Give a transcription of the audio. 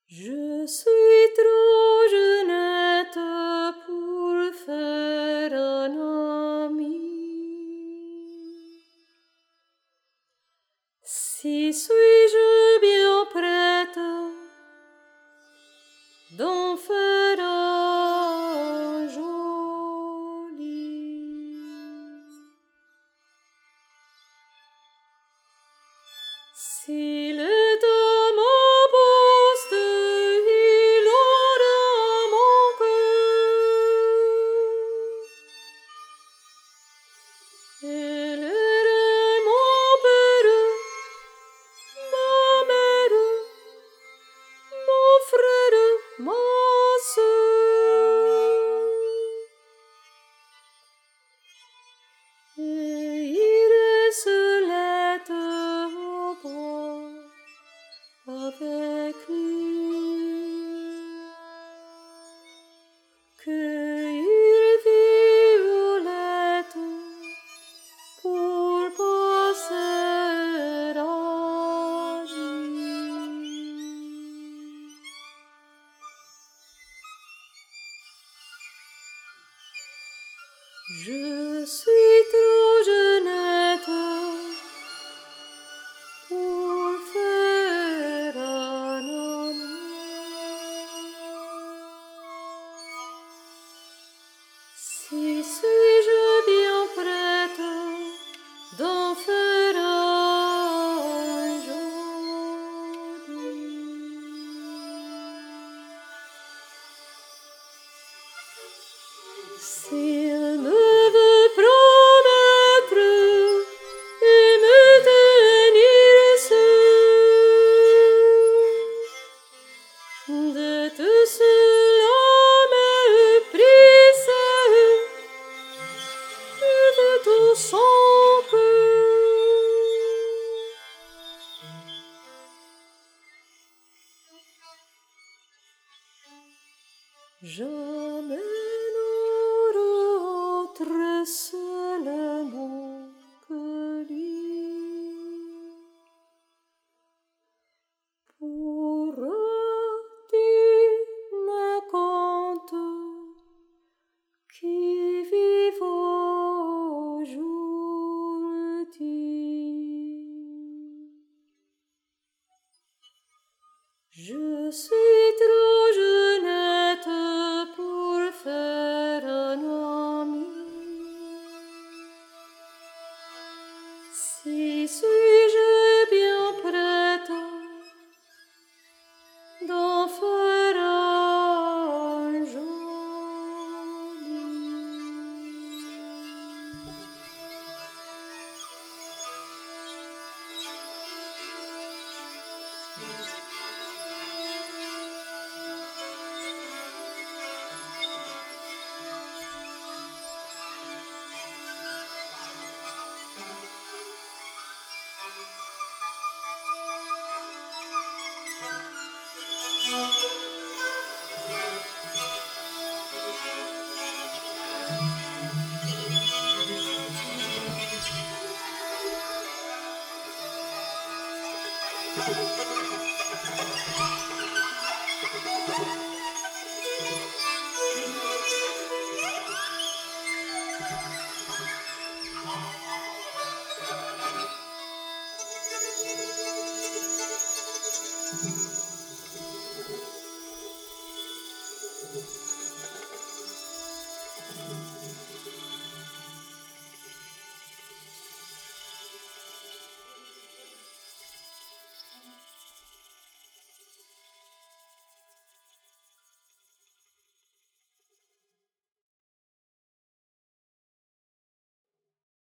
Je suis trop jeunette pour faire un ami. Si suis-je bien prête d'en faire un joli. S'il est à mon poste, il aura mon cœur. Elle est mon père, ma mère, mon frère, ma sœur. Et irait se lettre au bois avec lui. Cueillir violettes pour passer la nuit. Je suis trop jeunette pour faire un ami. Si suis-je bien prête d'en faire un joli. S'il me veut promettre et me tenir seul de tout cela méprise et de tout son cœur. Jamais autre seulement que lui pourra-t-il me compter qui vive aujourd'hui. Je suis trop jeunette pour faire un ami. Si suis-je bien prête d'en faire un joli.